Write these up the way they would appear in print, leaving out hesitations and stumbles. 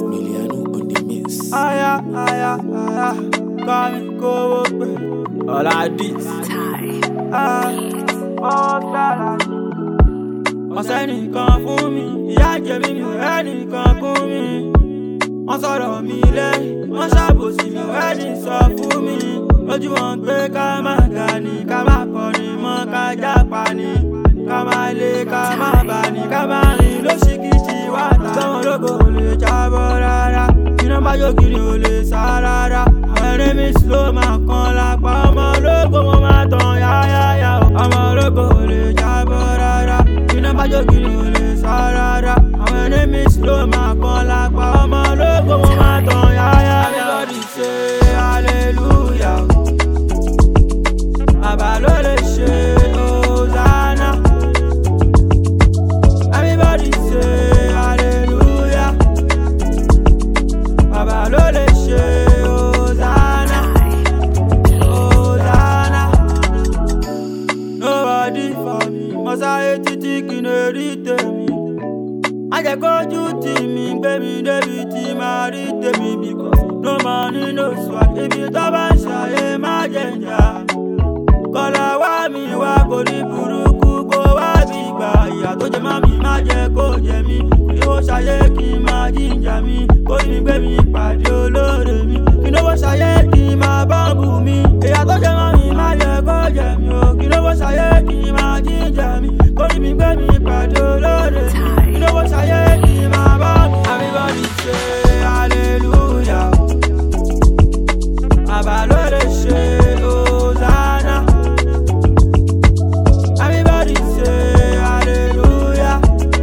Miliano on the mix. Aya, come go up. All I did. Wọ́n sẹ́nìkan fún mi, ìyà jẹ mí mi ò rẹ́nìkan fún mi. Wọ́n sọ̀rọ̀ mi lẹ́yìn, wọ́n ṣàbòsí mi ò rẹ́nì sọ fún mi. Lójú wọn pé ká má ga ni, ká má kọrin mọ́, ká jápa ni. Ká má lé, ká má bà ní, ká má rìn lóṣìkìtì wá tà. Sọ́wọ́n ológo ò lè jábọ́ rárá, iná bá yókìrì ò lè sá rárá. Àwọn ẹ̀rín mi ló máa kan lápá, ọmọ ológo mo máa tàn yáyáyá. Ọmọ ológo ò lè jábọ́ rárá, iná bá yókìrì ò lè sá rárá. Àwọn ẹ̀rín mi ló máa kan lápá, ọmọ ológo mo máa tàn yáyáyá. Everybody say hallelujah, bàbá ló lè ṣe Hosanna. Everybody say hallelujah, bàbá ló lè ṣe Hosanna. Hosanna. Nobody for me, mọ́sáyé títí kí n rí tèmi. Má jẹ́ kójú tì mí, gbé mi débi tí màá rí tèmi. Because no money no swag, ibi tó bá ń ṣàyè má jẹ́ ń jà. Kọ́lá wá mi wá kò ní burúkú kó wá bí gbà. Ìyà tó jẹ má mi má jẹ́ kó jẹ mí. Kí ó ṣàyè kí n máa jíjà mi. Kó ní gbé mi pàdé olóore mi. Kí ló wọ́n ṣàyè kí n máa bọ́ǹbù mi. Ìyà tó jẹ má mi má jẹ́ kó jẹ mí o. Kí ló wọ́n ṣàyè kí n máa jíjà mi. Kó ní gbé mi pàdé olóore mi. Kí ló wọ́n ṣàyè kí n máa bọ́ǹbù mi. Everybody say hallelujah, bàbá ló lè ṣe Hosanna. Everybody say hallelujah,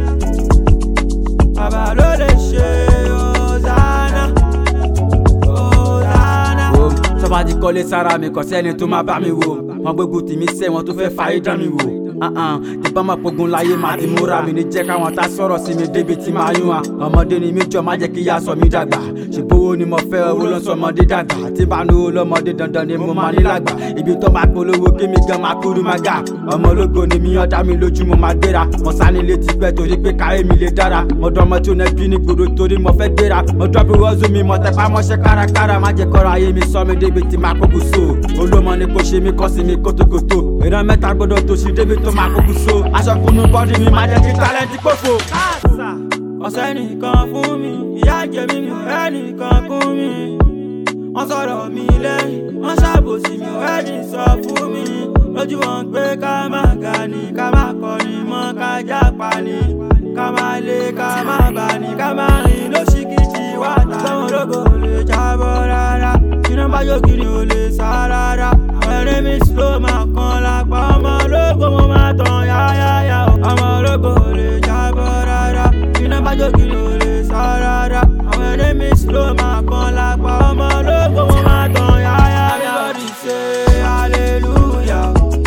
bàbá ló lè ṣe Hosanna. Hosanna. Sọ́ba ti kọ́lé sára mi kò sẹ́ni tó máa bá mi wò. Wọ́n gbógun tì mí sẹ́wọ̀n tó fẹ́ fàyè dá mi wò. Tí bá máa pogun láyé máa ti múra mi ní jẹ́ káwọn tá sọ̀rọ̀ sí mi débi tí máa yún wa. Ọmọdé ni mí jọ má jẹ́ kí ìyá sọ mí dàgbà. Ṣèbówó ni mo fẹ́ owó ló ń sọ ọmọdé dàgbà. Tí bá ní owó lọ́mọdé dandan ni mo máa ní lágbà. Ibi tó máa polówó kí mi gan máa kúrú máa ga. Ọmọ ológo ni mi ọ̀dá mi lójú mo máa gbéra. Mo sá nílé ti pẹ́ torí pé káyé mi lè dára. Mo dán ọmọ tí ó nẹ́bí ní gbòòrò torí mo fẹ́ gbéra. Mo dọ́bí wọ́ọ̀zù mi mo tẹpá mọ́ṣẹ́ kárakára. Má jẹ́ kọ́ra ayé mi sọ mi débi tí máa kókù so. Olómọ ni kò ṣe mí kọ́ sí mi kótókótó. Ìran mẹ́ta gbọ́dọ̀ tó ṣe débi tó máa kókù so. Aṣọ kunu bọ́dí mi máa jẹ́ kí tálẹ́ǹtì pòfo. Ọ̀sẹ̀ nìkan fún mi, ìyà jẹ mí mi ò rẹ́nìkan fún mi. Wọ́n sọ̀rọ̀ mi lẹ́yìn, wọ́n ṣàbòsí mi ò rẹ́nì sọ fún mi. Lójú wọn pé ká má ga ni, ká má kọrin mọ́, ká jápa ni. Ká má lé, ká má bà ní, ká má rìn lóṣìkìtì wá tà. Sọ́wọ́n ológo ò lè jábọ́ rárá, iná bá yókìrì ò lè sá rárá. Àwọn ẹ̀rín mi ló máa kan lápá, ọmọ ológo mo máa tàn yáyáyá. Ọmọ ológo ò lè jábọ́ rárá, iná bá yókìrì ò lè sá rárá. Àwọn ẹ̀rín mi ló máa kan lápá, ọmọ ológo mo máa tàn yáyáyá. Everybody say hallelujah,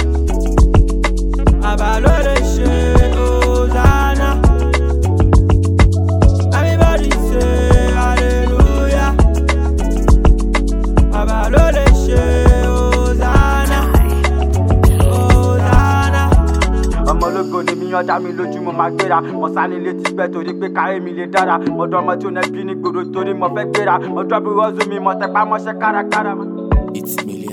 bàbá ló lè ṣe Hosanna. Everybody say hallelujah, bàbá ló lè ṣe Hosanna. Hosanna. Ọmọ ológo ni mi ọ̀dá mi lójú mo máa gbéra. Mo sá nílé ti pẹ́ torí pé káyé mi lè dára. Mo dán ọmọ tí ó nẹ́bí ní gbòòrò torí mo fẹ́ gbéra. Mo dọ́bí wọ́ọ̀zù mi mo tẹpá mọ́ṣẹ́ kárakára. It's Miliano.